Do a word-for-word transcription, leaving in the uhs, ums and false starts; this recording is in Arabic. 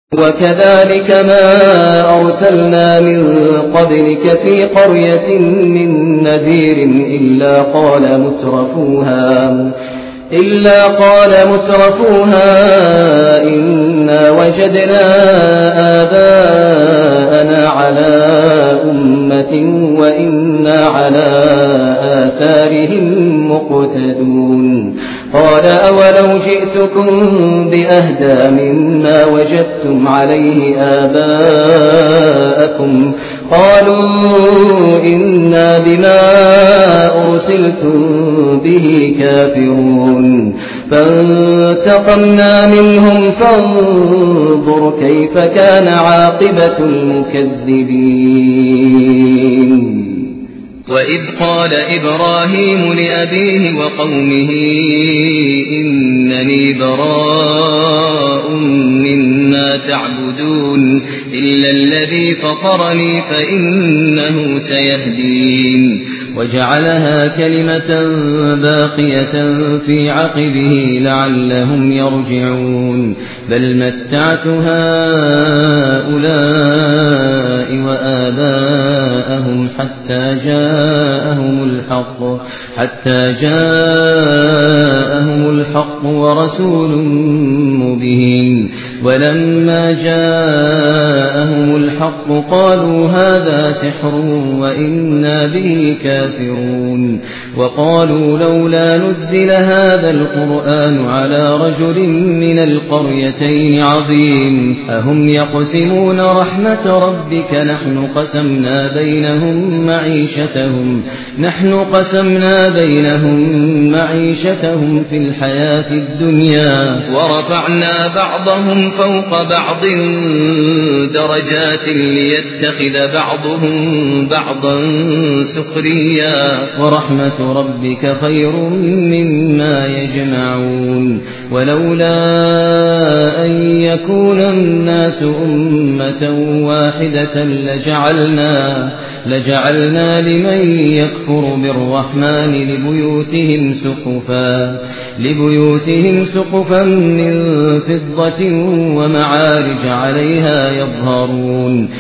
وكذلك ما أرسلنا من قبلك في قرية من نذير إلا قال مترفوها إلا قال مترفوها إنا وجدنا آباءنا على أمة وإنا على آثارهم مقتدون قال أولو جئتكم بأهدى مما وجدتم عليه آباءكم قالوا إنا بما أرسلتم به كافرون فانتقمنا منهم فانظر كيف كان عاقبة المكذبين وإذ قال إبراهيم لأبيه وقومه إنني براء مما تعبدون إلا الذي فطرني فإنه سيهدين وجعلها كلمة باقية في عقبه لعلهم يرجعون بل متعت هؤلاء وآباءهم حتى جاءهم الحق حتى جاءهم الحق ورسول مبين ولما جاءهم الحق قالوا هذا سحر وإنا به كافرون وقالوا لولا نزل هذا القرآن على رجل من القريتين عظيم أهم يقسمون رحمة ربك نحن قسمنا بينهم معيشتهم نحن قسمنا بينهم معيشتهم في الحياة الدنيا ورفعنا بعضهم فوق بعض درجات ليتخذ بعضهم بعضا سخريا ورحمة ربك خير مما يجمعون ولولا أن يكون الناس أمة واحدة لجعلنا لجعلنا لمن يكفر بالرحمن لبيوتهم سقفا لبيوتهم سقفا من فضة ومعارج عليها يظهرون